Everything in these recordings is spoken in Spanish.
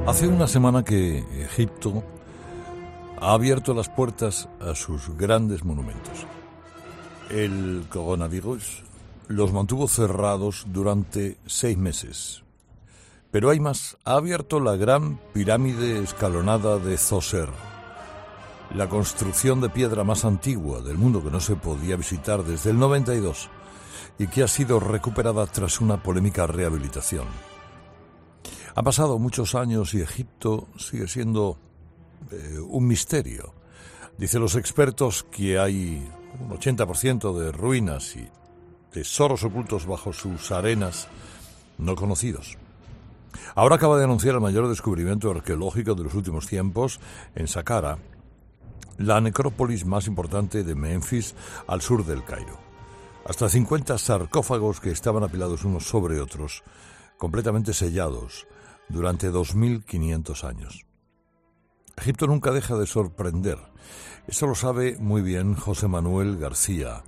Hace una semana que Egipto ha abierto las puertas a sus grandes monumentos. El coronavirus los mantuvo cerrados durante 6 meses. Pero hay más. Ha abierto la gran pirámide escalonada de Zoser, la construcción de piedra más antigua del mundo que no se podía visitar desde el 92 y que ha sido recuperada tras una polémica rehabilitación. Han pasado muchos años y Egipto sigue siendo un misterio. Dicen los expertos que hay un 80% de ruinas y tesoros ocultos bajo sus arenas no conocidos. Ahora acaba de anunciar el mayor descubrimiento arqueológico de los últimos tiempos en Saqqara, la necrópolis más importante de Menfis, al sur del Cairo. Hasta 50 sarcófagos que estaban apilados unos sobre otros, completamente sellados, durante 2500 años. Egipto nunca deja de sorprender. Eso lo sabe muy bien José Manuel García,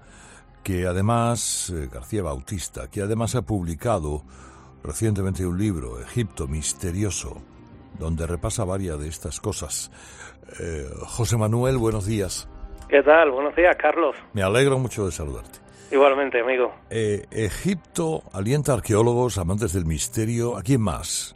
García Bautista, que además ha publicado recientemente un libro, Egipto Misterioso, donde repasa varias de estas cosas. José Manuel, buenos días. ¿Qué tal? Buenos días, Carlos. Me alegro mucho de saludarte. Igualmente, amigo. Egipto alienta a arqueólogos, amantes del misterio. ¿A quién más?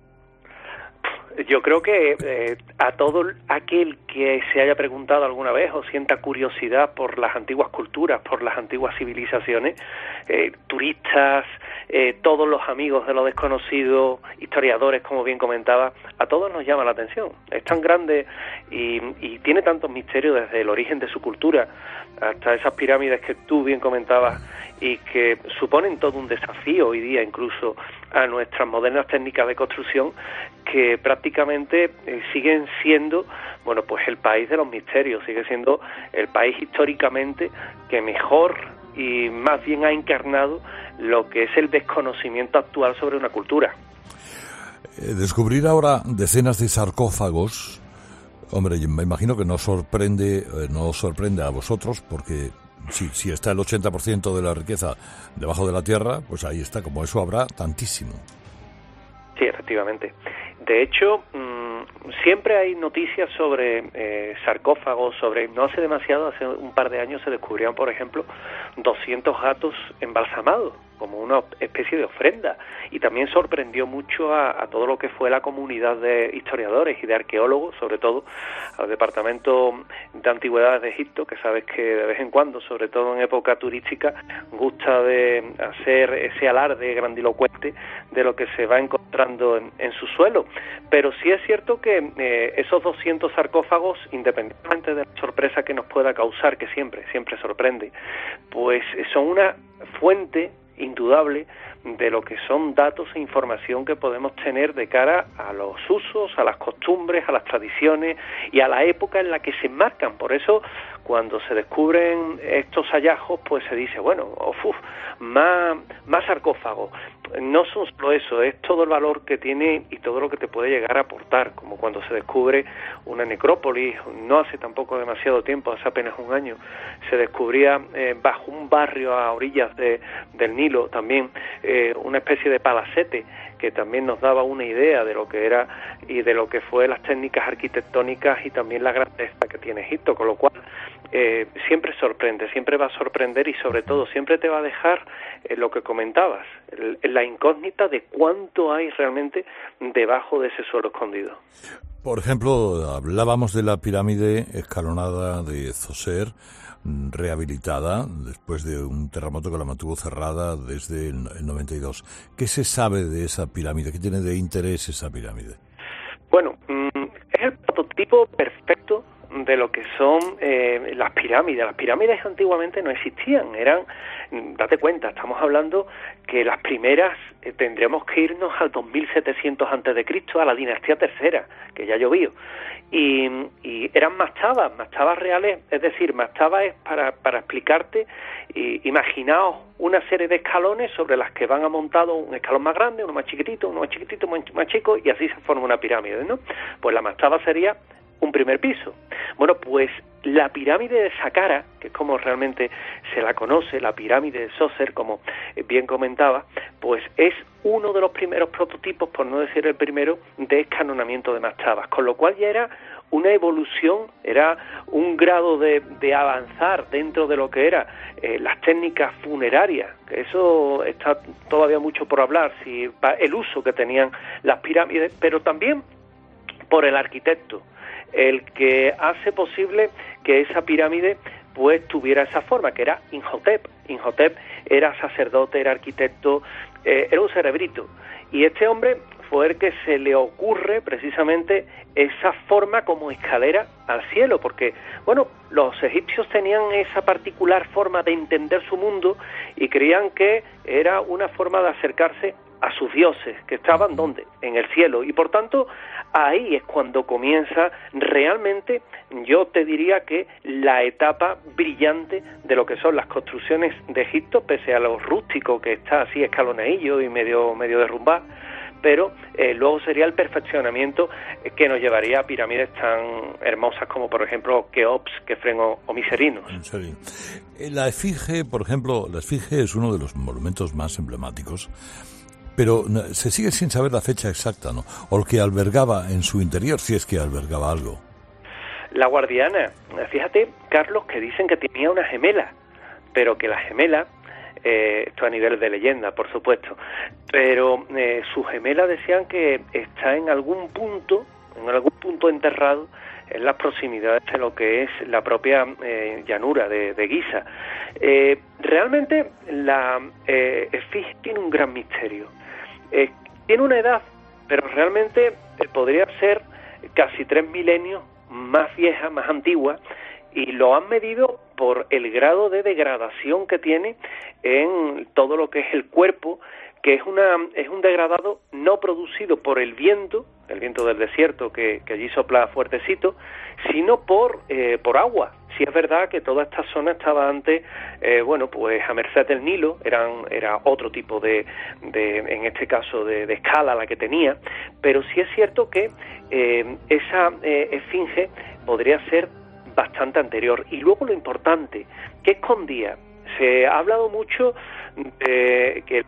Yo creo que a todo aquel que se haya preguntado alguna vez o sienta curiosidad por las antiguas culturas, por las antiguas civilizaciones, turistas, todos los amigos de lo desconocido, historiadores, como bien comentaba, a todos nos llama la atención. Es tan grande y tiene tantos misterios desde el origen de su cultura hasta esas pirámides que tú bien comentabas y que suponen todo un desafío hoy día incluso a nuestras modernas técnicas de construcción, que prácticamente siguen siendo, bueno, pues el país de los misterios, sigue siendo el país históricamente que mejor y más bien ha encarnado lo que es el desconocimiento actual sobre una cultura. Descubrir ahora decenas de sarcófagos, hombre, me imagino que no sorprende a vosotros, porque si está el 80% de la riqueza debajo de la tierra, pues ahí está, como eso habrá tantísimo. Sí, efectivamente. De hecho, siempre hay noticias sobre sarcófagos, no hace demasiado, hace un par de años se descubrieron, por ejemplo, 200 gatos embalsamados, como una especie de ofrenda, y también sorprendió mucho a todo lo que fue la comunidad de historiadores y de arqueólogos, sobre todo al Departamento de Antigüedades de Egipto, que sabes que de vez en cuando, sobre todo en época turística, gusta de hacer ese alarde grandilocuente de lo que se va encontrando en su suelo. Pero sí es cierto que esos 200 sarcófagos, independientemente de la sorpresa que nos pueda causar, que siempre sorprende, pues son una fuente indudable de lo que son datos e información que podemos tener de cara a los usos, a las costumbres, a las tradiciones y a la época en la que se enmarcan. Por eso, cuando se descubren estos hallazgos, pues se dice, bueno, más sarcófagos. No son solo eso, es todo el valor que tiene y todo lo que te puede llegar a aportar, como cuando se descubre una necrópolis, no hace tampoco demasiado tiempo, hace apenas un año, se descubría bajo un barrio a orillas del Nilo también una especie de palacete que también nos daba una idea de lo que era y de lo que fue las técnicas arquitectónicas y también la grandeza que tiene Egipto, con lo cual siempre sorprende, siempre va a sorprender y sobre todo siempre te va a dejar lo que comentabas, la incógnita de cuánto hay realmente debajo de ese suelo escondido. Por ejemplo, hablábamos de la pirámide escalonada de Zoser, rehabilitada después de un terremoto que la mantuvo cerrada desde el 92. ¿Qué se sabe de esa pirámide? ¿Qué tiene de interés esa pirámide? Bueno, es el prototipo perfecto de lo que son las pirámides. Las pirámides antiguamente no existían, date cuenta, estamos hablando que las primeras tendríamos que irnos al 2700 a.C., a la dinastía tercera, que ya llovió, y eran mastabas reales, es decir, mastabas es para explicarte, imaginaos una serie de escalones sobre las que van amontados un escalón más grande, uno más chiquitito, más chico, y así se forma una pirámide, ¿no? Pues la mastaba sería un primer piso. Bueno, pues la pirámide de Saqqara, que es como realmente se la conoce, la pirámide de Zoser, como bien comentaba, pues es uno de los primeros prototipos, por no decir el primero, de escalonamiento de mastabas, con lo cual ya era una evolución, era un grado de avanzar dentro de lo que era las técnicas funerarias, que eso está todavía mucho por hablar, si el uso que tenían las pirámides, pero también por el arquitecto, el que hace posible que esa pirámide pues tuviera esa forma, que era Imhotep. Imhotep era sacerdote, era arquitecto, era un cerebrito, y este hombre fue el que se le ocurre precisamente esa forma como escalera al cielo, porque, bueno, los egipcios tenían esa particular forma de entender su mundo y creían que era una forma de acercarse a sus dioses, que estaban, ¿dónde? En el cielo, y por tanto, ahí es cuando comienza realmente, yo te diría que la etapa brillante de lo que son las construcciones de Egipto, pese a lo rústico que está así escalonadillo y medio derrumbado, pero luego sería el perfeccionamiento que nos llevaría a pirámides tan hermosas como, por ejemplo, Keops, Kefren o Miserinos. La Esfinge, por ejemplo, la Esfinge es uno de los monumentos más emblemáticos, pero se sigue sin saber la fecha exacta, ¿no? O lo que albergaba en su interior, si es que albergaba algo. La Guardiana, fíjate, Carlos, que dicen que tenía una gemela, pero que la gemela, esto a nivel de leyenda, por supuesto, pero su gemela decían que está en algún punto enterrado en las proximidades de lo que es la propia llanura de Giza. Realmente la Esfinge tiene un gran misterio. Tiene una edad, pero realmente podría ser casi 3 milenios más vieja, más antigua, y lo han medido por el grado de degradación que tiene en todo lo que es el cuerpo, que es un degradado no producido por el viento del desierto que allí sopla fuertecito, sino por agua. Sí es verdad que toda esta zona estaba antes, pues a merced del Nilo, era otro tipo en este caso, de escala la que tenía, pero sí es cierto que esa esfinge podría ser bastante anterior. Y luego lo importante, ¿qué escondía? Se ha hablado mucho de que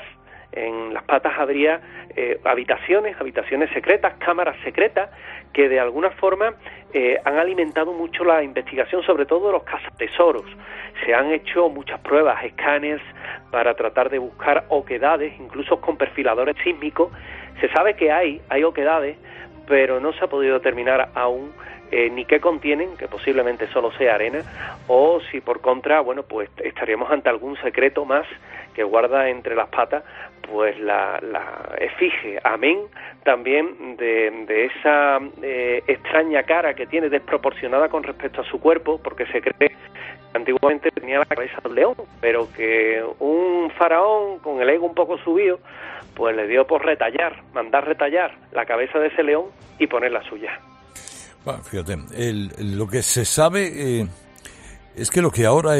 en las patas habría habitaciones secretas, cámaras secretas, que de alguna forma han alimentado mucho la investigación, sobre todo de los cazatesoros. Se han hecho muchas pruebas, escáneres, para tratar de buscar oquedades, incluso con perfiladores sísmicos. Se sabe que hay oquedades, pero no se ha podido determinar aún ni qué contienen, que posiblemente solo sea arena, o si por contra, pues estaríamos ante algún secreto más que guarda entre las patas pues la esfinge. Amén también de esa extraña cara que tiene, desproporcionada con respecto a su cuerpo, porque se cree que antiguamente tenía la cabeza de un león, pero que un faraón con el ego un poco subido pues le dio por mandar retallar la cabeza de ese león y poner la suya. Bueno, fíjate, lo que se sabe es que lo que ahora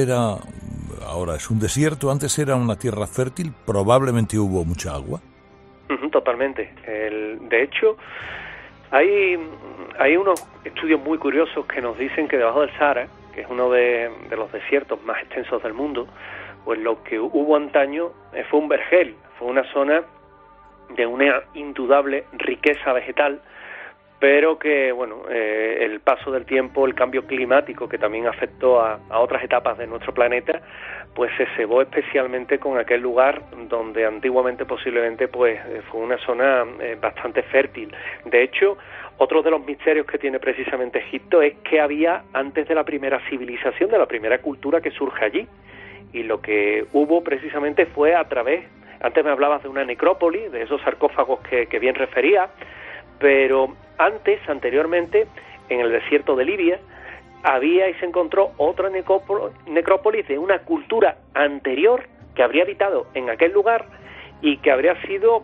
es un desierto, antes era una tierra fértil, probablemente hubo mucha agua. Totalmente. De hecho, hay unos estudios muy curiosos que nos dicen que debajo del Sahara, que es uno de los desiertos más extensos del mundo, pues lo que hubo antaño fue un vergel, fue una zona de una indudable riqueza vegetal, pero que, el paso del tiempo, el cambio climático, que también afectó a otras etapas de nuestro planeta, pues se cebó especialmente con aquel lugar donde antiguamente posiblemente pues fue una zona bastante fértil. De hecho, otro de los misterios que tiene precisamente Egipto es que había antes de la primera civilización, de la primera cultura que surge allí, y lo que hubo precisamente fue antes me hablabas de una necrópolis, de esos sarcófagos que bien refería, pero anteriormente, en el desierto de Libia, había y se encontró otra necrópolis de una cultura anterior que habría habitado en aquel lugar y que habría sido,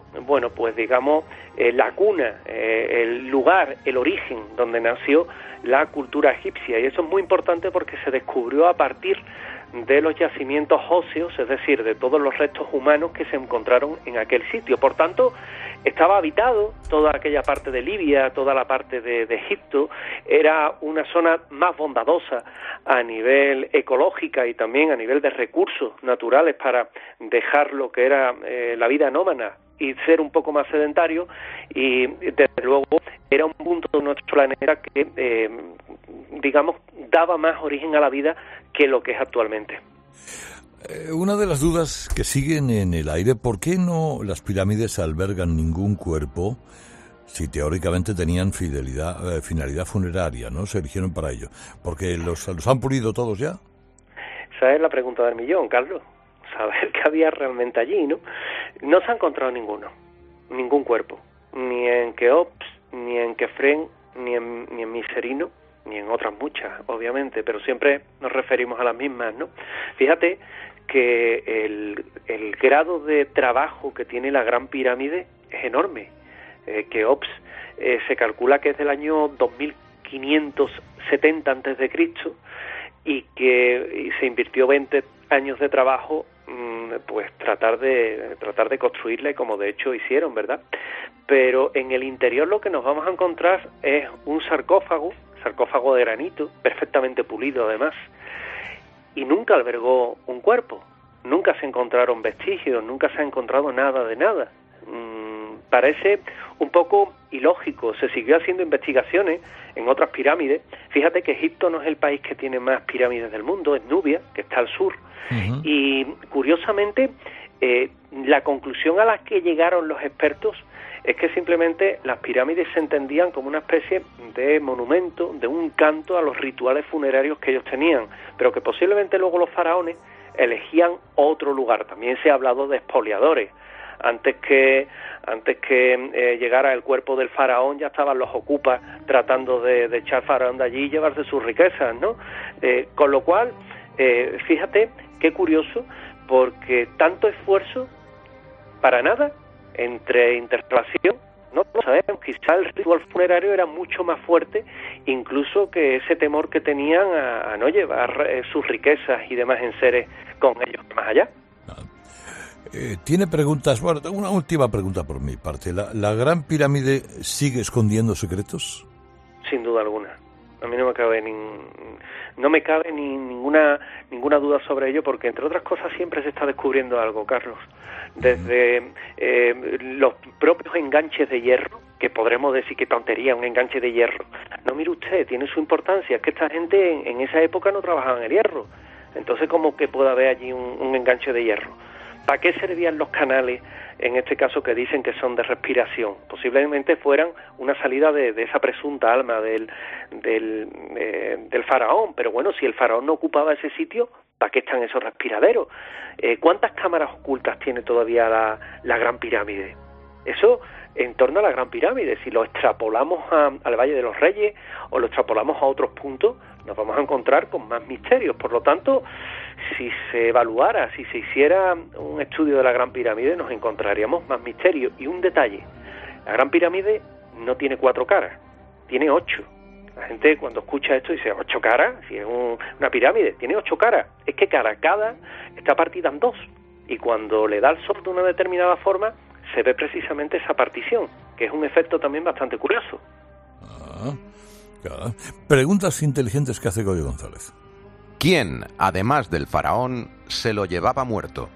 la cuna, el lugar, el origen donde nació la cultura egipcia. Y eso es muy importante porque se descubrió a partir de los yacimientos óseos, es decir, de todos los restos humanos que se encontraron en aquel sitio. Por tanto, estaba habitado toda aquella parte de Libia, toda la parte de Egipto, era una zona más bondadosa a nivel ecológica y también a nivel de recursos naturales para dejar lo que era la vida nómada y ser un poco más sedentario, y desde luego era un punto de nuestro planeta que, digamos, daba más origen a la vida que lo que es actualmente. Una de las dudas que siguen en el aire, ¿por qué no las pirámides albergan ningún cuerpo si teóricamente tenían finalidad funeraria, ¿no? Se erigieron para ello. ¿Porque los han pulido todos ya? Esa es la pregunta del millón, Carlos. Saber qué había realmente allí, ¿no? No se ha encontrado ningún cuerpo. Ni en Keops, ni en Kefren, ni en Miserino, ni en otras muchas, obviamente, pero siempre nos referimos a las mismas, ¿no? Fíjate que el grado de trabajo que tiene la Gran Pirámide es enorme. Keops se calcula que es del año 2570 a.C. y que se invirtió 20 años de trabajo, pues tratar de construirla, y como de hecho hicieron, ¿verdad? Pero en el interior lo que nos vamos a encontrar es un sarcófago de granito, perfectamente pulido además, y nunca albergó un cuerpo, nunca se encontraron vestigios, nunca se ha encontrado nada de nada. Parece un poco ilógico. Se siguió haciendo investigaciones en otras pirámides. Fíjate que Egipto no es el país que tiene más pirámides del mundo, es Nubia, que está al sur. Uh-huh. Y curiosamente, la conclusión a la que llegaron los expertos es que simplemente las pirámides se entendían como una especie de monumento, de un canto a los rituales funerarios que ellos tenían, pero que posiblemente luego los faraones elegían otro lugar. También se ha hablado de expoliadores. Antes que llegara el cuerpo del faraón, ya estaban los ocupas tratando de echar faraón de allí y llevarse sus riquezas, ¿no? Con lo cual, fíjate qué curioso, porque tanto esfuerzo para nada, entre interrelación, no lo sabemos. Quizá el ritual funerario era mucho más fuerte, incluso que ese temor que tenían a no llevar sus riquezas y demás enseres con ellos más allá. Tiene preguntas. Bueno, tengo una última pregunta por mi parte. ¿La Gran Pirámide sigue escondiendo secretos? Sin duda alguna. A mí no me cabe ninguna duda sobre ello, porque entre otras cosas siempre se está descubriendo algo, Carlos. Desde los propios enganches de hierro, que podremos decir que tontería, un enganche de hierro. No, mire usted, tiene su importancia. Es que esta gente en esa época no trabajaba en el hierro. Entonces, ¿cómo que puede haber allí un enganche de hierro? ¿Para qué servían los canales, en este caso, que dicen que son de respiración? Posiblemente fueran una salida de esa presunta alma del faraón, pero bueno, si el faraón no ocupaba ese sitio, ¿para qué están esos respiraderos? ¿Cuántas cámaras ocultas tiene todavía la Gran Pirámide? Eso en torno a la Gran Pirámide. Si lo extrapolamos al Valle de los Reyes o lo extrapolamos a otros puntos, nos vamos a encontrar con más misterios. Por lo tanto, si se evaluara, si se hiciera un estudio de la Gran Pirámide, nos encontraríamos más misterios. Y un detalle: la Gran Pirámide no tiene 4 caras, tiene 8. La gente cuando escucha esto dice, ¿8 caras? Si es una pirámide, tiene 8 caras. Es que cada está partida en 2. Y cuando le da el sol de una determinada forma, se ve precisamente esa partición, que es un efecto también bastante curioso. Claro. Preguntas inteligentes que hace Goyo González. ¿Quién, además del faraón, se lo llevaba muerto?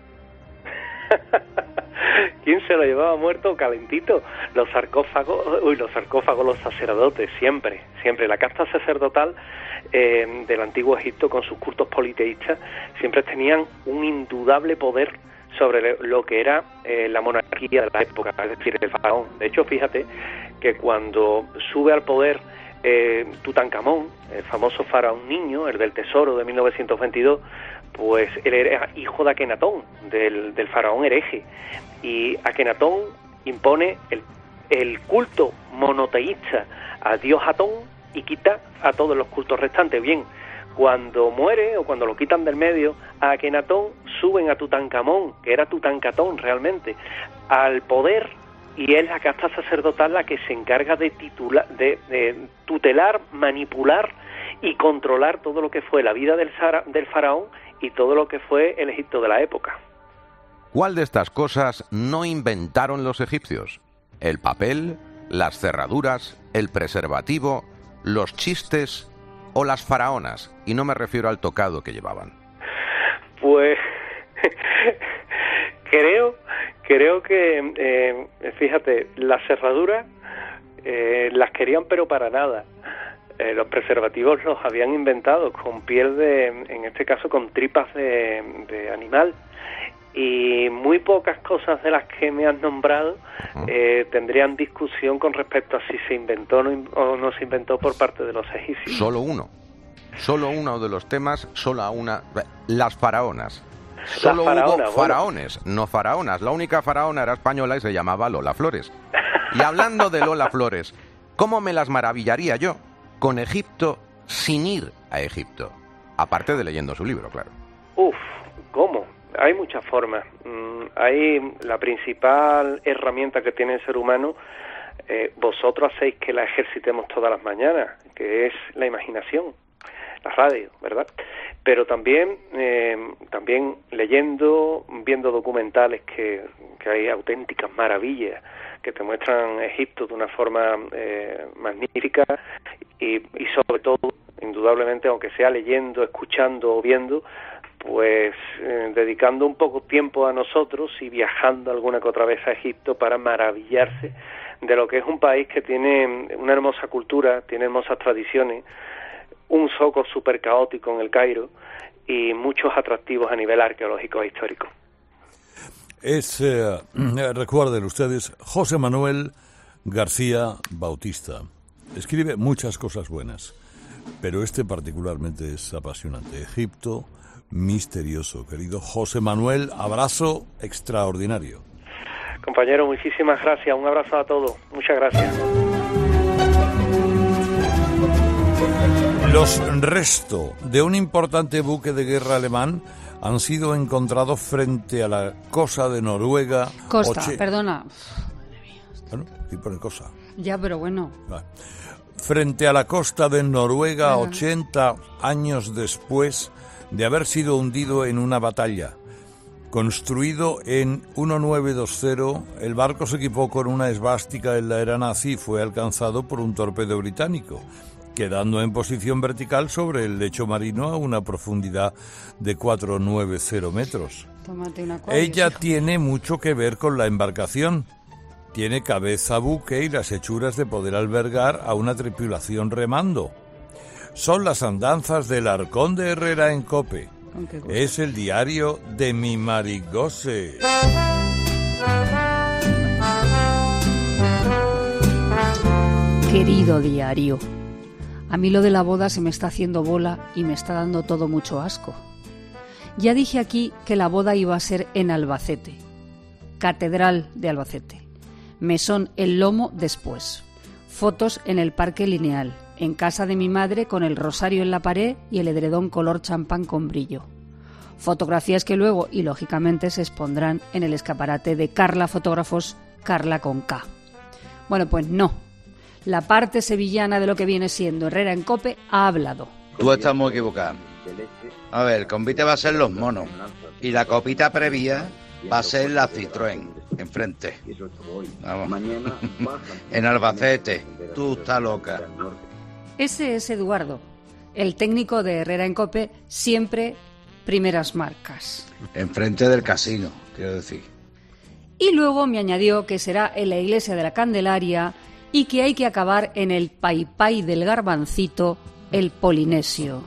¿Quién se lo llevaba muerto calentito? Los sarcófagos, los sacerdotes, siempre. La casta sacerdotal del antiguo Egipto, con sus cultos politeístas, siempre tenían un indudable poder sobre lo que era la monarquía de la época, es decir, el faraón. De hecho, fíjate que cuando sube al poder Tutankamón, el famoso faraón niño, el del tesoro de 1922, pues él era hijo de Akenatón, del faraón hereje, y Akenatón impone el culto monoteísta a dios Atón y quita a todos los cultos restantes. Bien, cuando muere o cuando lo quitan del medio a Akenatón, suben a Tutankamón, que era Tutankatón realmente, al poder, y es la casta sacerdotal la que se encarga de tutelar, manipular y controlar todo lo que fue la vida del faraón y todo lo que fue el Egipto de la época. ¿Cuál de estas cosas no inventaron los egipcios? ¿El papel, las cerraduras, el preservativo, los chistes o las faraonas? Y no me refiero al tocado que llevaban. Pues creo Creo que, fíjate, las cerraduras las querían pero para nada. Los preservativos los habían inventado con piel en este caso con tripas de animal. Y muy pocas cosas de las que me has nombrado tendrían discusión con respecto a si se inventó o no se inventó por parte de los egipcios. Solo uno de los temas, las faraonas. Solo hubo faraones, no faraonas. La única faraona era española y se llamaba Lola Flores. Y hablando de Lola Flores, ¿cómo me las maravillaría yo con Egipto sin ir a Egipto? Aparte de leyendo su libro, claro. ¿Cómo? Hay muchas formas. Hay la principal herramienta que tiene el ser humano, vosotros hacéis que la ejercitemos todas las mañanas, que es la imaginación, la radio, ¿verdad? Pero también leyendo, viendo documentales que hay auténticas maravillas que te muestran Egipto de una forma magnífica y sobre todo, indudablemente, aunque sea leyendo, escuchando o viendo, pues dedicando un poco tiempo a nosotros y viajando alguna que otra vez a Egipto para maravillarse de lo que es un país que tiene una hermosa cultura, tiene hermosas tradiciones, un zoco súper caótico en el Cairo y muchos atractivos a nivel arqueológico e histórico. Recuerden ustedes, José Manuel García Bautista. Escribe muchas cosas buenas, pero particularmente es apasionante. Egipto misterioso. Querido José Manuel, abrazo extraordinario. Compañero, muchísimas gracias. Un abrazo a todos. Muchas gracias. Los restos de un importante buque de guerra alemán han sido encontrados frente a la costa de Noruega. Perdona. Bueno, aquí pone cosa. Ya, pero bueno. Vale. Frente a la costa de Noruega, 80 años después de haber sido hundido en una batalla. Construido en 1920, el barco se equipó con una esvástica en la era nazi y fue alcanzado por un torpedo británico, quedando en posición vertical sobre el lecho marino a una profundidad de 490 metros. Tómate una cosa. Ella tiene mucho que ver con la embarcación. Tiene cabeza buque y las hechuras de poder albergar a una tripulación remando. Son las andanzas del Arcón de Herrera en Cope. Es el diario de mi Marigose. Querido diario, a mí lo de la boda se me está haciendo bola y me está dando todo mucho asco. Ya dije aquí que la boda iba a ser en Albacete, Catedral de Albacete, Mesón El Lomo después, fotos en el Parque Lineal, en casa de mi madre con el rosario en la pared y el edredón color champán con brillo. Fotografías que luego, y lógicamente, se expondrán en el escaparate de Carla Fotógrafos, Carla con K. Bueno, pues no. La parte sevillana de lo que viene siendo Herrera en Cope ha hablado. Tú estás muy equivocado. A ver, el convite va a ser Los Monos y la copita previa va a ser la Citroën, enfrente. Vamos. En Albacete. Tú estás loca. Ese es Eduardo, el técnico de Herrera en Cope, siempre primeras marcas. Enfrente del casino, quiero decir. Y luego me añadió que será en la iglesia de la Candelaria y que hay que acabar en el Paipay del Garbancito, el Polinesio.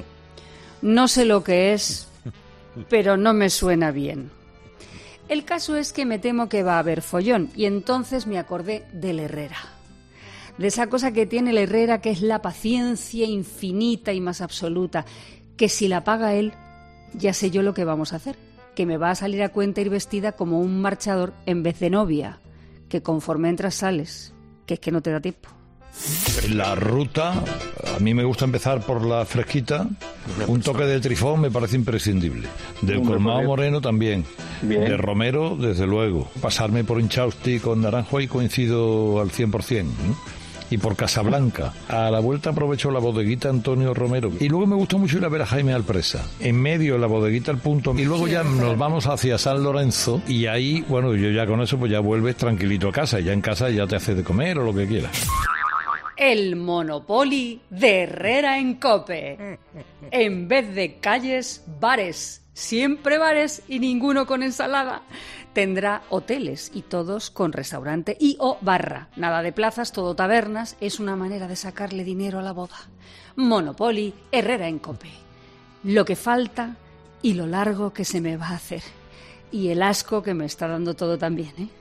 No sé lo que es, pero no me suena bien. El caso es que me temo que va a haber follón y entonces me acordé del Herrera. De esa cosa que tiene el Herrera, que es la paciencia infinita y más absoluta, que si la paga él, ya sé yo lo que vamos a hacer, que me va a salir a cuenta ir vestida como un marchador en vez de novia, que conforme entras sales, que es que no te da tiempo. La ruta, a mí me gusta empezar por la fresquita, un toque de trifón me parece imprescindible, del colmado moreno también, de romero desde luego, pasarme por Inchausti con naranjo y coincido al 100%, ¿no? Y por Casablanca. A la vuelta aprovecho la bodeguita Antonio Romero. Y luego me gusta mucho ir a ver a Jaime Alpresa. En medio la bodeguita El Punto. Y luego ya nos vamos hacia San Lorenzo. Y ahí, bueno, yo ya con eso pues ya vuelves tranquilito a casa. Y ya en casa ya te haces de comer o lo que quieras. El Monopoly de Herrera en Cope. En vez de calles, bares. siempre bares y ninguno con ensalada. Tendrá hoteles y todos con restaurante y o barra. Nada de plazas, todo tabernas. Es una manera de sacarle dinero a la boda. Monopoly, Herrera en COPE. Lo que falta y lo largo que se me va a hacer. Y el asco que me está dando todo también, ¿eh?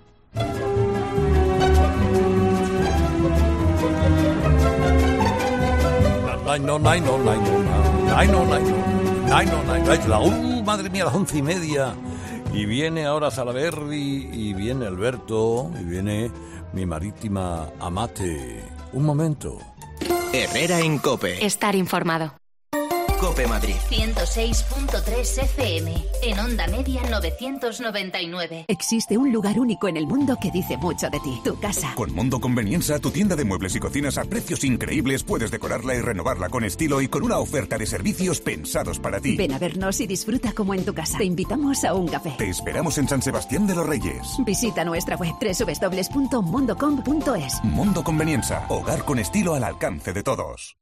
Madre mía, las 11:30. Y viene ahora Salaberry, y viene Alberto, y viene mi marítima amate. Un momento. Herrera en COPE. Estar informado. COPE Madrid. 106.3 FM. En onda media 999. Existe un lugar único en el mundo que dice mucho de ti. Tu casa. Con Mundo Convenienza, tu tienda de muebles y cocinas a precios increíbles, puedes decorarla y renovarla con estilo y con una oferta de servicios pensados para ti. Ven a vernos y disfruta como en tu casa. Te invitamos a un café. Te esperamos en San Sebastián de los Reyes. Visita nuestra web www.mundocom.es. Mundo Convenienza. Hogar con estilo al alcance de todos.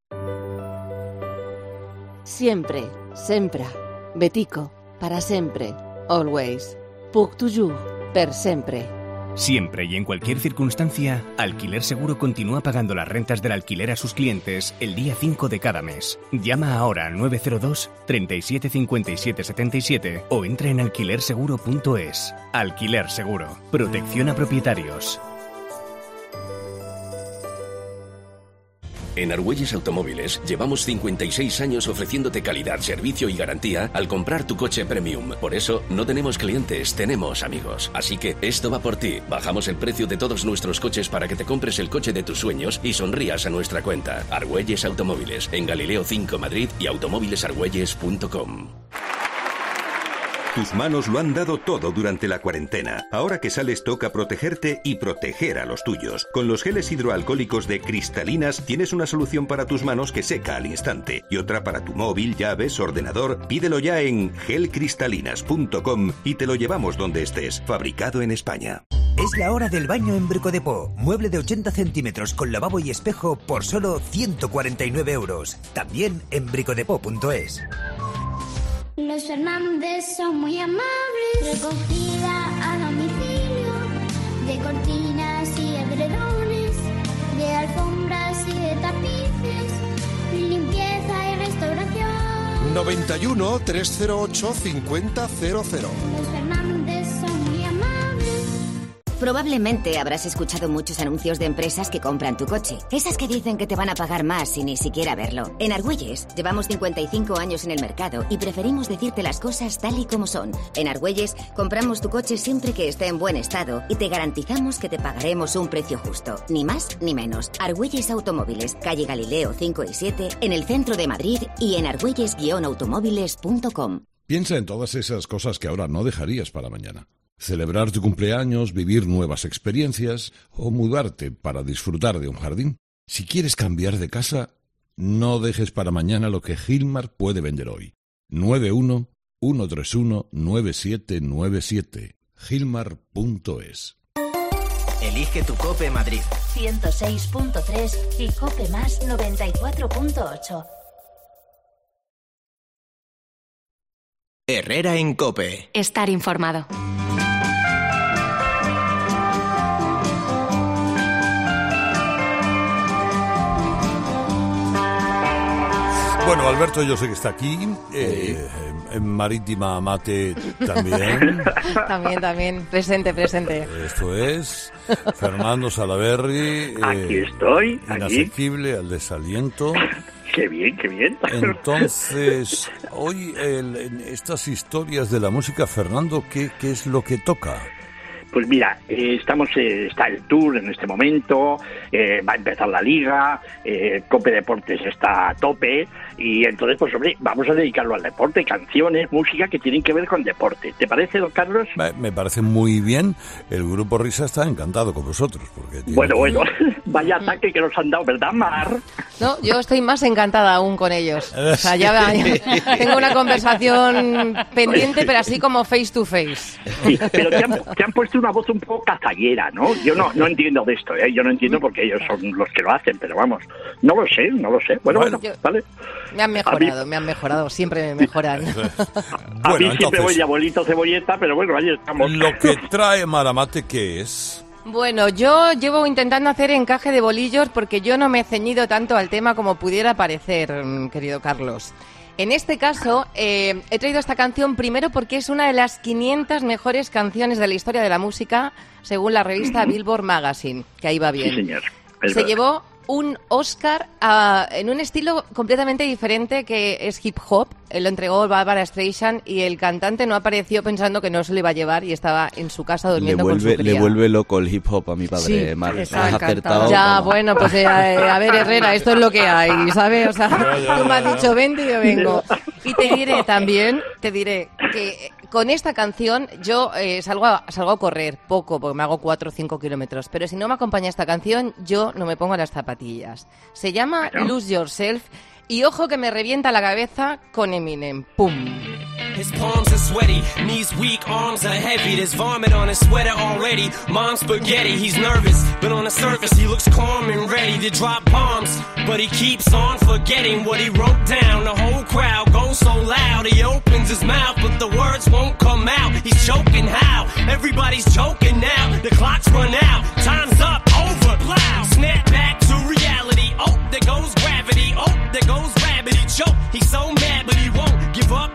Siempre, sempre, Betico, para sempre, always, pour toujours, per sempre. Siempre y en cualquier circunstancia, Alquiler Seguro continúa pagando las rentas del alquiler a sus clientes el día 5 de cada mes. Llama ahora al 902 37 57 77 o entra en alquilerseguro.es. Alquiler Seguro. Protección a propietarios. En Argüelles Automóviles llevamos 56 años ofreciéndote calidad, servicio y garantía al comprar tu coche premium. Por eso no tenemos clientes, tenemos amigos. Así que esto va por ti. Bajamos el precio de todos nuestros coches para que te compres el coche de tus sueños y sonrías a nuestra cuenta. Argüelles Automóviles, en Galileo 5 Madrid y automóvilesargüelles.com. Tus manos lo han dado todo durante la cuarentena. Ahora que sales toca protegerte y proteger a los tuyos. Con los geles hidroalcohólicos de Cristalinas tienes una solución para tus manos que seca al instante. Y otra para tu móvil, llaves, ordenador. Pídelo ya en gelcristalinas.com y te lo llevamos donde estés. Fabricado en España. Es la hora del baño en Brico Depot. Mueble de 80 centímetros con lavabo y espejo por solo 149 euros. También en bricodepot.es. Los Fernández son muy amables. Recogida a domicilio de cortinas y edredones, de alfombras y de tapices, limpieza y restauración. 91 308 5000. Los Fernández son muy amables. Probablemente habrás escuchado muchos anuncios de empresas que compran tu coche. Esas que dicen que te van a pagar más sin ni siquiera verlo. En Argüelles llevamos 55 años en el mercado y preferimos decirte las cosas tal y como son. En Argüelles compramos tu coche siempre que esté en buen estado y te garantizamos que te pagaremos un precio justo. Ni más ni menos. Argüelles Automóviles, calle Galileo 5 y 7, en el centro de Madrid y en argüelles-automóviles.com. Piensa en todas esas cosas que ahora no dejarías para mañana. Celebrar tu cumpleaños, vivir nuevas experiencias o mudarte para disfrutar de un jardín. Si quieres cambiar de casa, no dejes para mañana lo que Gilmar puede vender hoy. 91-131-9797. Gilmar.es. Elige tu COPE Madrid. 106.3 y COPE más 94.8. Herrera en COPE. Estar informado. Bueno, Alberto yo sé que está aquí, en Marítima Amate también. También, presente. Esto es, Fernando Salaberry. Aquí estoy, inasequible, al desaliento. Qué bien. Entonces, hoy en estas historias de la música, Fernando, ¿qué es lo que toca? Pues mira, está el Tour en este momento, va a empezar la Liga, COPE Deportes está a tope y entonces, pues hombre, vamos a dedicarlo al deporte, canciones, música que tienen que ver con deporte. ¿Te parece, don Carlos? Me parece muy bien. El Grupo Risa está encantado con vosotros. Porque bueno, vaya ataque que nos han dado, ¿verdad, Mar? No, yo estoy más encantada aún con ellos. O sea, ya tengo una conversación pendiente, pero así como face to face. Sí, pero te han puesto una voz un poco cazaguera, ¿no? Yo no entiendo de esto, yo no entiendo porque ellos son los que lo hacen, pero vamos, no lo sé. Bueno, vale. Me han mejorado, siempre me mejoran. A mí siempre voy de abuelito cebolleta, pero bueno, ahí estamos. Lo que trae Maramate, ¿qué es? Bueno, yo llevo intentando hacer encaje de bolillos porque yo no me he ceñido tanto al tema como pudiera parecer, querido Carlos. En este caso, he traído esta canción primero porque es una de las 500 mejores canciones de la historia de la música, según la revista Billboard Magazine, que ahí va bien. Sí, señor. Se llevó un Oscar en un estilo completamente diferente que es hip hop. Lo entregó Barbara Streisand y el cantante no apareció pensando que no se lo iba a llevar y estaba en su casa durmiendo con su cría. Le vuelve loco el hip hop a mi padre, sí, Mar. Has acertado. Ya, bueno, pues a ver, Herrera, esto es lo que hay, ¿sabes? O sea, tú me has dicho vente y yo vengo. Y te diré que con esta canción yo salgo a correr poco, porque me hago 4 o 5 kilómetros, pero si no me acompaña esta canción, yo no me pongo las zapatillas. Se llama Lose Yourself y ojo que me revienta la cabeza con Eminem. ¡Pum! His palms are sweaty, knees weak, arms are heavy. There's vomit on his sweater already. Mom's spaghetti, he's nervous, but on the surface he looks calm and ready to drop bombs. But he keeps on forgetting what he wrote down. The whole crowd goes so loud, he opens his mouth, but the words won't come out. He's choking how? Everybody's choking now. The clock's run out, time's up, over, plow. Snap back to reality. Oh, there goes gravity. Oh, there goes gravity. Choke, he's so mad, but he won't give up.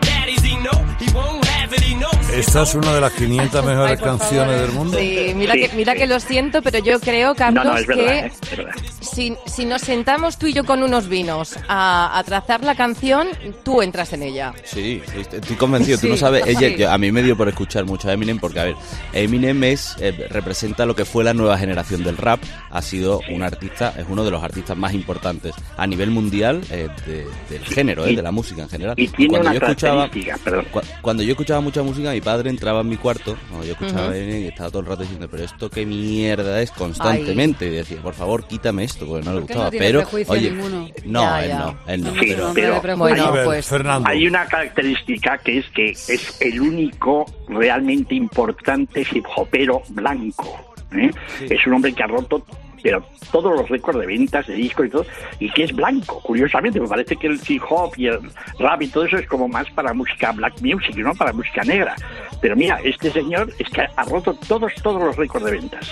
¿Esta es una de las 500 mejores canciones del mundo? Sí, mira que lo siento, pero yo creo, Carlos, que si nos sentamos tú y yo con unos vinos a trazar la canción, tú entras en ella. Sí, estoy convencido. Tú no sabes, a mí me dio por escuchar mucho a Eminem porque, a ver, Eminem representa lo que fue la nueva generación del rap. Ha sido un artista, es uno de los artistas más importantes a nivel mundial del género, de la música en general. Y tiene una característica, cuando yo escuchaba mucha música, mi padre entraba en mi cuarto, yo escuchaba Eminem y estaba todo el rato diciendo, pero esto qué mierda es constantemente. Y decía, por favor, quítame esto, porque no le gustaba. No pero, oye, ninguno. Él no. Sí, pero bueno, pues Fernando. Hay una característica que es el único realmente importante hip hopero blanco. Sí. Es un hombre que ha roto todos los récords de ventas de discos y todo, y que es blanco, curiosamente. Me parece que el hip hop y el rap y todo eso es como más para música black music, ¿no? Para música negra. Pero mira, este señor es que ha roto todos los récords de ventas.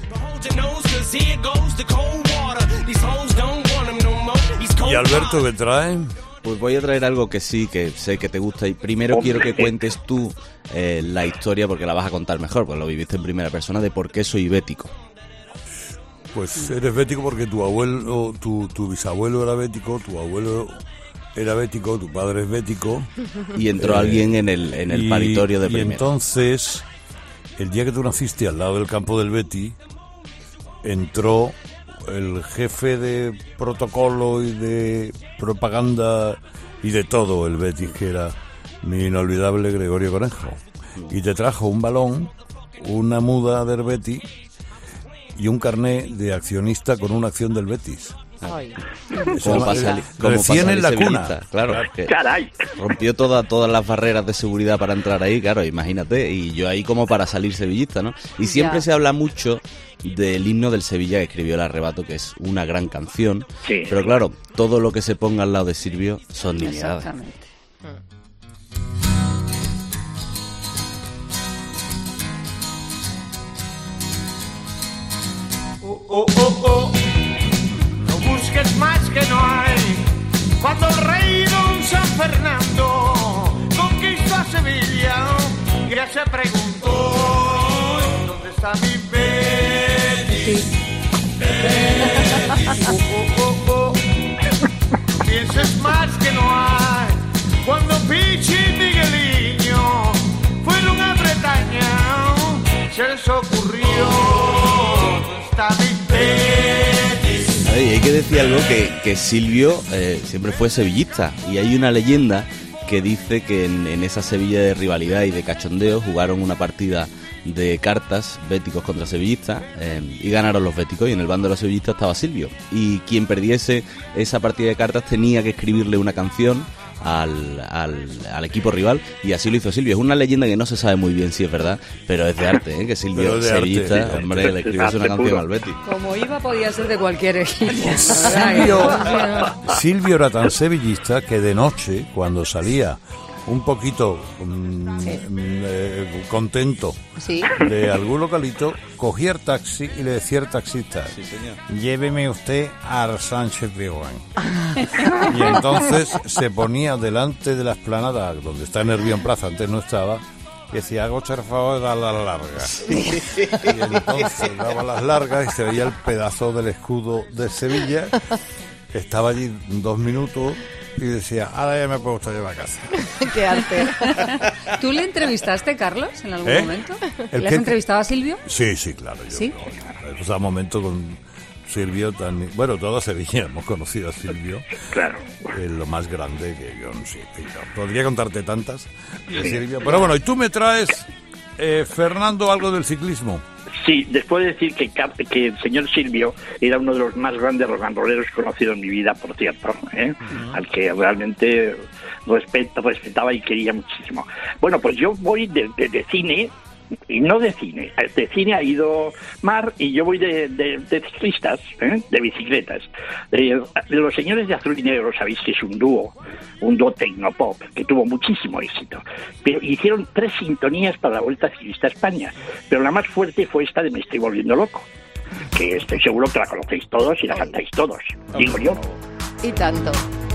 ¿Y Alberto qué trae? Pues voy a traer algo que sí, que sé que te gusta, y primero quiero que cuentes tú la historia, porque la vas a contar mejor, porque lo viviste en primera persona, de por qué soy bético. Pues eres bético porque tu abuelo, tu bisabuelo era bético, tu abuelo era bético, tu padre es bético. Y entró alguien en el paritorio de primero. Y entonces, el día que tú naciste al lado del campo del Betis, entró el jefe de protocolo y de propaganda y de todo el Betis, que era mi inolvidable Gregorio Conejo. Y te trajo un balón, una muda del Betis y un carné de accionista con una acción del Betis. Recién en la cuna. Claro, caray. Rompió todas las barreras de seguridad para entrar ahí, claro, imagínate. Y yo ahí como para salir sevillista, ¿no? Y siempre se habla mucho del himno del Sevilla que escribió El Arrebato, que es una gran canción. Sí. Pero claro, todo lo que se ponga al lado de Silvio son nimiedades. Exactamente. No busques más que no hay. Cuando el rey don San Fernando conquistó a Sevilla, ya se preguntó, ¿dónde está mi Betis? No pienses más que no hay. Cuando Pichi y Migueliño fueron a Bretaña, se les ocurrió, ¿dónde está mi Betis? Y hay que decir algo que Silvio siempre fue sevillista, y hay una leyenda que dice que en esa Sevilla de rivalidad y de cachondeo jugaron una partida de cartas béticos contra sevillistas y ganaron los béticos, y en el bando de los sevillistas estaba Silvio, y quien perdiese esa partida de cartas tenía que escribirle una canción al equipo rival, y así lo hizo Silvio. Es una leyenda que no se sabe muy bien si es verdad, pero es de arte, que Silvio, sevillista, hombre, le escribió una canción al Betis. Como iba podía ser de cualquier equipo. Silvio era tan sevillista que de noche, cuando salía un poquito contento de algún localito, cogía el taxi y le decía al taxista: lléveme usted a Sánchez Pizjuán. Y entonces se ponía delante de la explanada donde está Nervión Plaza, antes no estaba, y decía: hago usted el favor de dar las largas. Y entonces daba las largas y se veía el pedazo del escudo de Sevilla. Estaba allí 2 minutos y decía: ahora ya me puedo usted llevar a casa. Qué arte. ¿Tú le entrevistaste, Carlos, en algún momento? ¿Le has entrevistado a Silvio? Sí, claro. ¿Sí? He pasado momentos con Silvio tan... Bueno, toda Sevilla hemos conocido a Silvio. Claro. Lo más grande que yo no sé. Podría contarte tantas de Silvio. Pero bueno, y tú me traes, Fernando, algo del ciclismo. Sí, después de decir que el señor Silvio era uno de los más grandes rocanroleros conocidos en mi vida, por cierto, al que realmente respetaba y quería muchísimo. Bueno, pues yo voy de cine, y no de cine. De cine ha ido Mar y yo voy de ciclistas, de bicicletas. De los señores de Azul y Negro, sabéis que es un dúo tecnopop que tuvo muchísimo éxito. Pero hicieron 3 sintonías para la Vuelta Ciclista a España, pero la más fuerte fue esta de Me estoy volviendo loco, que estoy seguro que la conocéis todos y la cantáis todos, digo yo. Y tanto.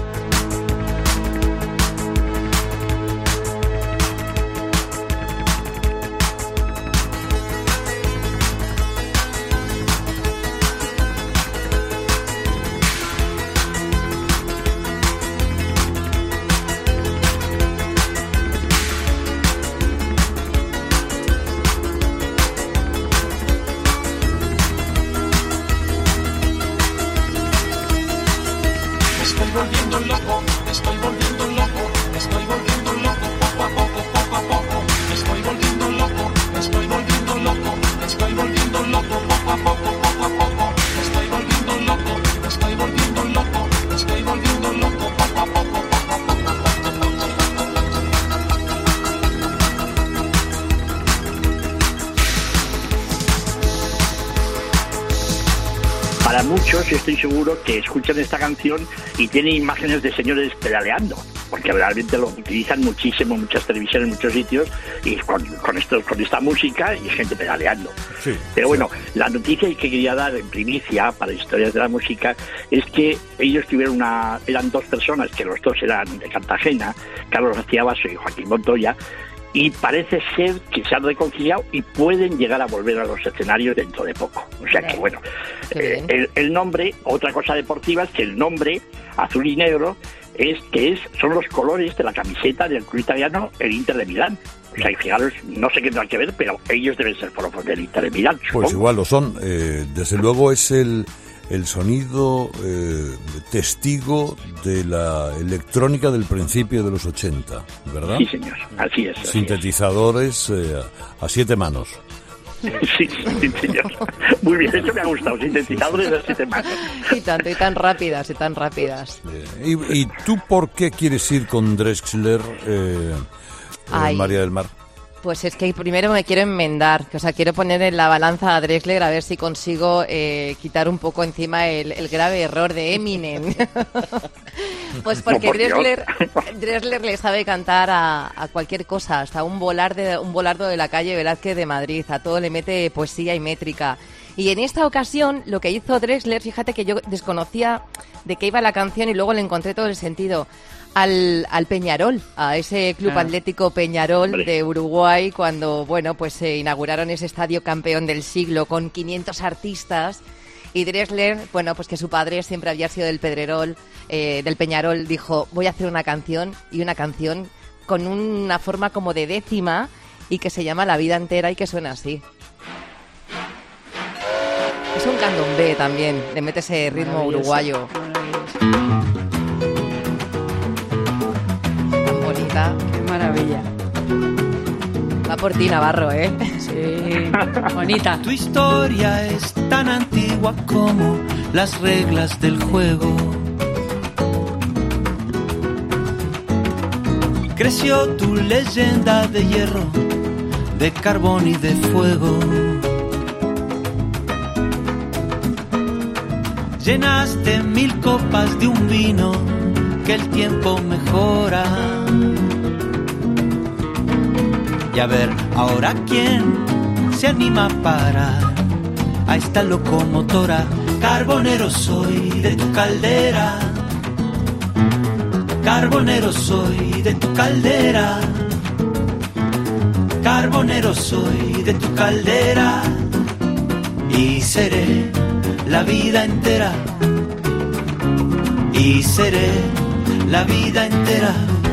Para muchos estoy seguro que escuchan esta canción y tienen imágenes de señores pedaleando, porque realmente lo utilizan muchísimo, muchas televisiones, muchos sitios, y con esta música y gente pedaleando. Sí, pero bueno, la noticia que quería dar en primicia para Historias de la Música es que ellos eran 2 personas, que los 2 eran de Cartagena, Carlos García Basso y Joaquín Montoya, y parece ser que se han reconciliado y pueden llegar a volver a los escenarios dentro de poco. O sea que bueno, el nombre, otra cosa deportiva es que el nombre Azul y Negro son los colores de la camiseta del club italiano, el Inter de Milán. O sea, y fijaros, no sé qué tendrá que ver, pero ellos deben ser forofos del Inter de Milán, supongo. Pues igual lo son. Desde luego es el sonido testigo de la electrónica del principio de los 80, ¿verdad? Sí, señor, así es. Sintetizadores a 7 manos. Sí, señor. Muy bien, eso me ha gustado, sintetizadores a 7 manos. Y tanto, y tan rápidas. ¿Y tú por qué quieres ir con Drexler, María del Mar? Pues es que primero me quiero enmendar, o sea, quiero poner en la balanza a Drexler a ver si consigo quitar un poco encima el grave error de Eminem. Pues porque Drexler le sabe cantar a cualquier cosa, hasta un volardo de la calle Velázquez de Madrid, a todo le mete poesía y métrica. Y en esta ocasión lo que hizo Drexler, fíjate que yo desconocía de qué iba la canción y luego le encontré todo el sentido. Al Peñarol, a ese club atlético Peñarol de Uruguay, cuando pues inauguraron ese estadio campeón del siglo con 500 artistas, y Drexler, pues que su padre siempre había sido del Peñarol, dijo: voy a hacer una canción con una forma como de décima y que se llama La vida entera y que suena así. Es un candombe también, le mete ese ritmo uruguayo. Qué maravilla. Va por ti, Navarro, ¿eh? Sí, bonita. Tu historia es tan antigua como las reglas del juego. creció tu leyenda de hierro, de carbón y de fuego. Llenaste 1000 copas de un vino que el tiempo mejora. Y a ver, ahora quién se anima a parar a esta locomotora. Carbonero soy de tu caldera, carbonero soy de tu caldera, carbonero soy de tu caldera, y seré la vida entera, y seré la vida entera.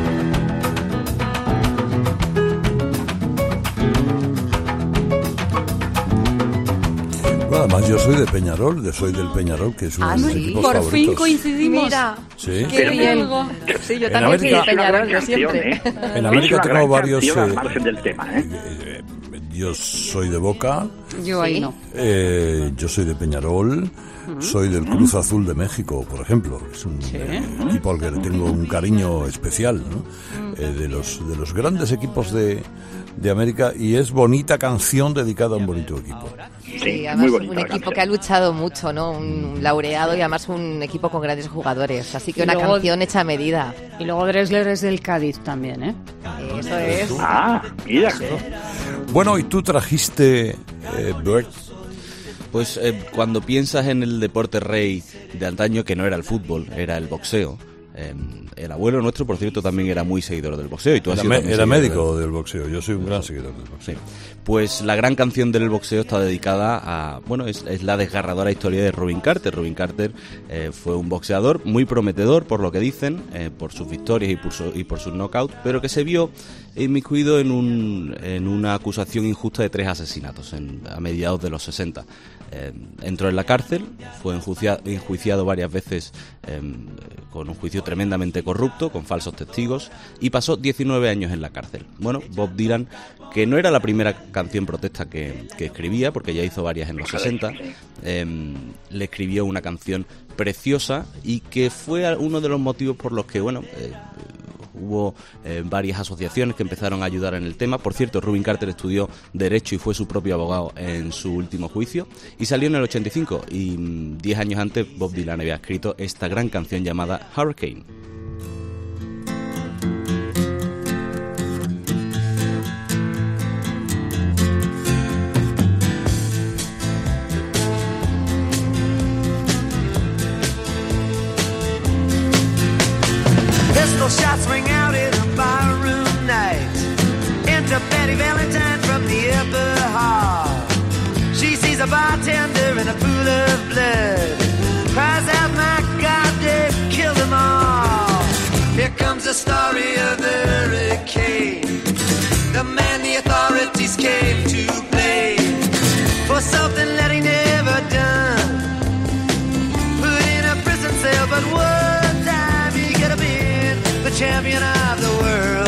Además, yo soy de Peñarol, soy del Peñarol, que es uno de mis equipos por favoritos. fin coincidimos. Mira, Sí. qué bien. Sí, yo también soy de Peñarol, de siempre. En América tengo varios. Al margen del tema, Yo soy de Boca. Yo ahí no. Yo soy de Peñarol. Soy del Cruz Azul de México, por ejemplo. Es un equipo al que le tengo un cariño especial, ¿no? De los grandes equipos de América, y es bonita canción dedicada a un bonito equipo. Sí, además un equipo que ha luchado mucho, ¿no? Un laureado y además un equipo con grandes jugadores. Así que Y una luego- canción hecha a medida. Y luego Drexler es del Cádiz también, ¿eh? Eso es. Ah, mira. Bueno, y tú trajiste, Bert. Pues cuando piensas en el deporte rey de antaño, que no era el fútbol, era el boxeo. El abuelo nuestro, por cierto, también era muy seguidor del boxeo. Y tú has sido también Era seguidor médico del boxeo. Yo soy un gran seguidor del boxeo. Sí. Pues la gran canción del boxeo está dedicada a, bueno, es la desgarradora historia de Rubin Carter. Rubin Carter fue un boxeador muy prometedor, por lo que dicen, por sus victorias y por sus knockouts, pero que se vio inmiscuido en una acusación injusta de 3 asesinatos a mediados de los 60. Entró en la cárcel, fue enjuiciado varias veces con un juicio tremendamente corrupto, con falsos testigos, y pasó 19 años en la cárcel. Bueno, Bob Dylan, que no era la primera canción protesta que escribía, porque ya hizo varias en los 60, le escribió una canción preciosa y que fue uno de los motivos por los que, bueno, hubo varias asociaciones que empezaron a ayudar en el tema. Por cierto, Rubin Carter estudió Derecho y fue su propio abogado en su último juicio, y salió en el 85, y 10 años antes Bob Dylan había escrito esta gran canción llamada Hurricane. Pistol shots ring out in a barroom night. Enter Betty Valentine from the upper hall. She sees a bartender in a pool of blood. Cries out, my God, they killed them all. Here comes the story of the hurricane. The man the authorities came to blame for something that he never done. Put in a prison cell, but one time he could have been the champion of the world.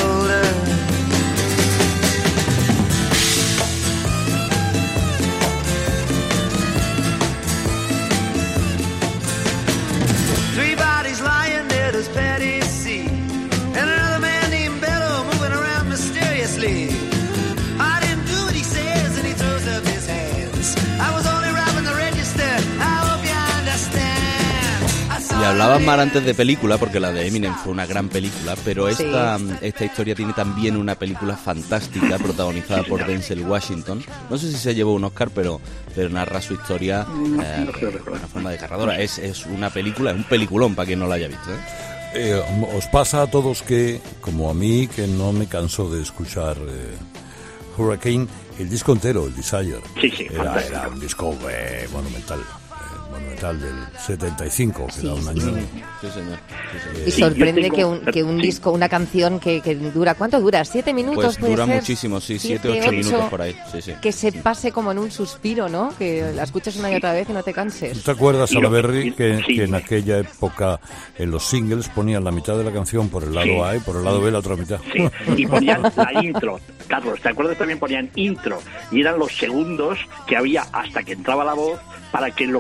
Three bodies lying dead as Patty C. And another man named Bello moving around mysteriously. I didn't do what he says, and he throws up his hands. I was only robbing the register. I hope you understand. Y hablabas mal antes de película, porque la de Eminem fue una gran película, pero esta historia tiene también una película fantástica protagonizada por Denzel Washington. No sé si se llevó un Oscar, pero narra su historia de una forma desgarradora. Es una película, es un peliculón para quien no la haya visto, ¿eh? Os pasa a todos que, como a mí, que no me canso de escuchar Hurricane, el disco entero, el Desire. Sí, Era un disco monumental del 75, que era un año. Sí, señor. Y sorprende que un disco, una canción que dura, ¿cuánto dura? ¿7 minutos? Pues puede dura ser? muchísimo, sí, 7-8 minutos por ahí. Sí. Que se pase como en un suspiro, ¿no? Que la escuches una y otra vez y no te canses. ¿Te acuerdas, Salaberry, que en aquella época en los singles ponían la mitad de la canción por el lado A y por el lado B la otra mitad? Sí, y ponían la intro. Carlos, ¿te acuerdas? También ponían intro, y eran los segundos que había hasta que entraba la voz para que el locutor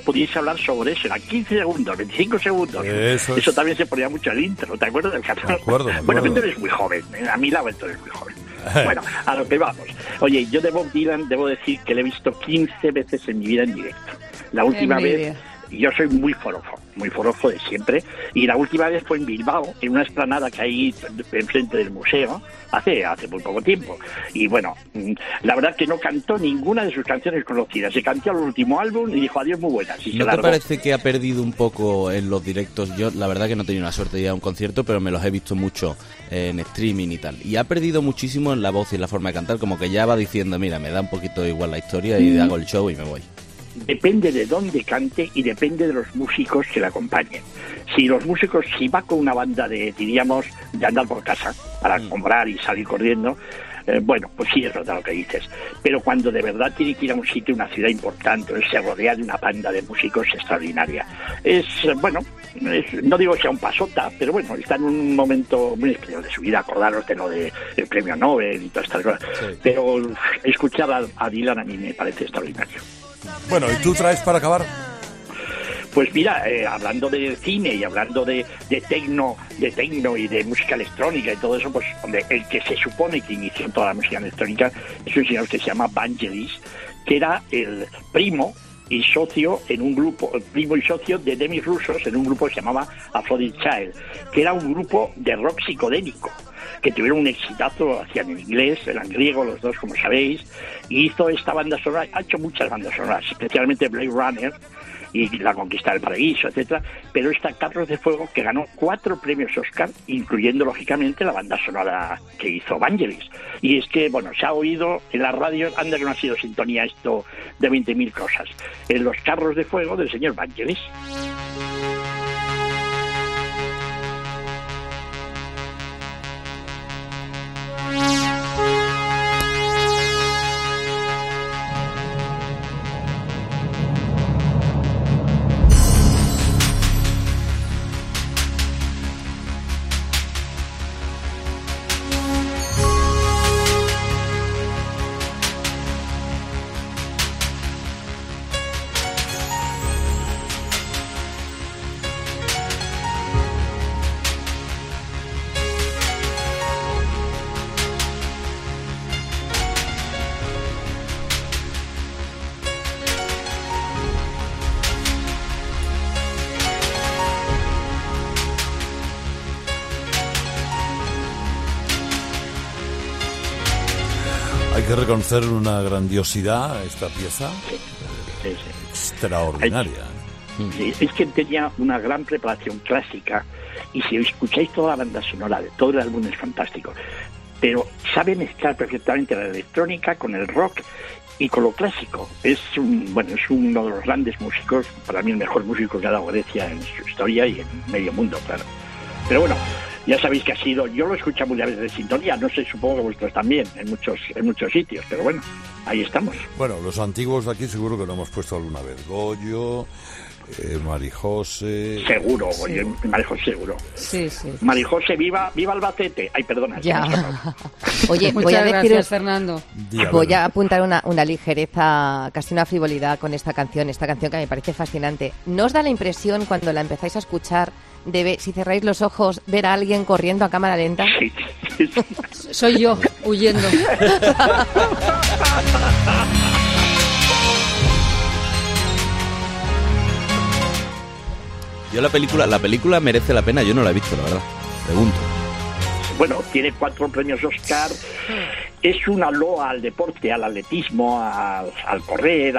podíais hablar sobre eso. Eran 15 segundos, 25 segundos. Eso también se ponía mucho el intro, ¿te acuerdas del canal? Me acuerdo. Bueno, tú eres muy joven, a mi lado tú eres muy joven. Bueno, a lo que vamos. Oye, yo de Bob Dylan debo decir que le he visto 15 veces en mi vida en directo. La última vez... Yo soy muy forofo de siempre, y la última vez fue en Bilbao, en una explanada que hay enfrente del museo, hace muy poco tiempo. Y bueno, la verdad que no cantó ninguna de sus canciones conocidas, se cantó el último álbum y dijo adiós muy buenas. Y ¿No te parece que ha perdido un poco en los directos? Yo la verdad que no he tenido la suerte de ir a un concierto, pero me los he visto mucho en streaming y tal. Y ha perdido muchísimo en la voz y en la forma de cantar, como que ya va diciendo, mira, me da un poquito igual la historia y hago el show y me voy. Depende de dónde cante y depende de los músicos que le acompañen. Si va con una banda de andar por casa para comprar y salir corriendo, bueno, pues sí es verdad lo que dices. Pero cuando de verdad tiene que ir a un sitio, una ciudad importante, se rodea de una banda de músicos extraordinaria. No digo que sea un pasota, pero bueno, está en un momento muy especial de su vida. Acordaros de lo del premio Nobel y todas estas cosas. Sí. Pero escuchar a Dylan a mí me parece extraordinario. Bueno, ¿y tú traes para acabar? Pues mira, hablando de cine y hablando de tecno y de música electrónica y todo eso, pues hombre, el que se supone que inició toda la música electrónica es un señor que se llama Vangelis, que era el primo y socio de Demis Roussos en un grupo que se llamaba Aphrodite Child, que era un grupo de rock psicodélico, que tuvieron un exitazo, hacían en inglés, eran griegos los dos, como sabéis, y hizo esta banda sonora, ha hecho muchas bandas sonoras, especialmente Blade Runner y La Conquista del Paraíso, etcétera, pero está Carros de Fuego, que ganó 4 premios Oscar, incluyendo lógicamente la banda sonora que hizo Vangelis. Y es que, bueno, se ha oído en la radio, anda que no ha sido sintonía esto de 20.000 cosas, en los Carros de Fuego del señor Vangelis. Hay que reconocer una grandiosidad a esta pieza, extraordinaria. Sí, es que tenía una gran preparación clásica, y si escucháis toda la banda sonora de todo el álbum es fantástico, pero sabe mezclar perfectamente la electrónica con el rock y con lo clásico. Es uno de los grandes músicos, para mí el mejor músico que ha dado Grecia en su historia y en medio mundo, claro. Pero bueno, ya sabéis que yo lo he escuchado muchas veces de sintonía, no sé, supongo que vosotros también, en muchos sitios, pero bueno, ahí estamos. Bueno, los antiguos de aquí seguro que lo hemos puesto alguna vez. Goyo, Marijose... Seguro, Goyo, Marijose seguro. Sí, sí. Marijose, viva Albacete. Ay, perdona. Ya. Oye, muchas voy a gracias, deciros, Fernando. Voy a apuntar una ligereza, casi una frivolidad con esta canción que me parece fascinante. ¿No os da la impresión cuando la empezáis a escuchar si cerráis los ojos, ver a alguien corriendo a cámara lenta? Sí. Soy yo, huyendo. Yo la película merece la pena, yo no la he visto, la verdad. Pregunto. Bueno, tiene 4 premios Oscar. Es una loa al deporte, al atletismo, al correr,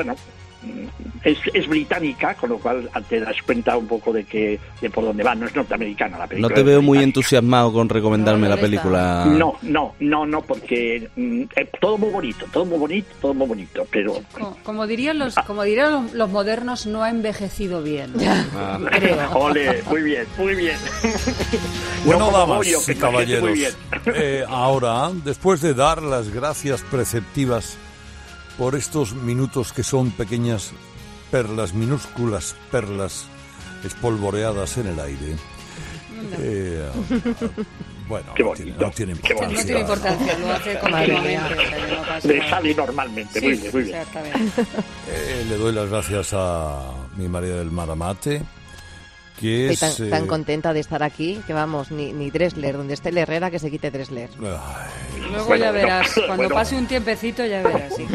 es británica, con lo cual te das cuenta un poco de por dónde va. No es norteamericana la película. No te veo muy entusiasmado con recomendarme la película. No, porque todo muy bonito, pero... Como dirían los modernos, no ha envejecido bien. Creo. Ole, muy bien. Bueno, damas y caballeros, ahora, después de dar las gracias preceptivas por estos minutos que son pequeñas perlas, minúsculas perlas espolvoreadas en el aire, Bueno, Qué bonito. no tiene importancia. No tiene importancia, lo hace continuamente. O sea, que no pasa Le nada. sale normalmente, Sí, muy bien, muy bien. exactamente. Le doy las gracias a mi María del Mar Amate, que Estoy es... tan contenta de estar aquí que vamos, ni Dressler, donde esté el Herrera que se quite Dressler. Luego Bueno, ya bueno, verás, cuando bueno. pase un tiempecito ya verás. Sí.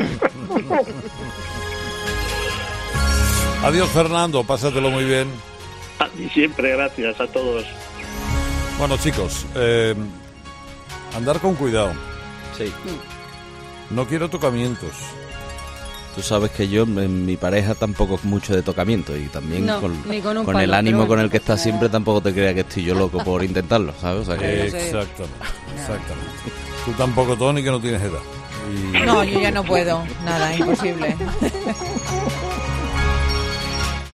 Adiós, Fernando, pásatelo muy bien. Y siempre gracias a todos. Bueno, chicos, andar con cuidado. Sí. No quiero tocamientos. Tú sabes que yo, en mi pareja, tampoco es mucho de tocamiento y también No, con ni con un el palo, ánimo pero con bueno, el que estás siempre tampoco te creas que estoy yo loco por intentarlo, ¿sabes? O sea que... Exactamente. Tú tampoco, Tony, que no tienes edad. No, yo ya no puedo. Nada, imposible.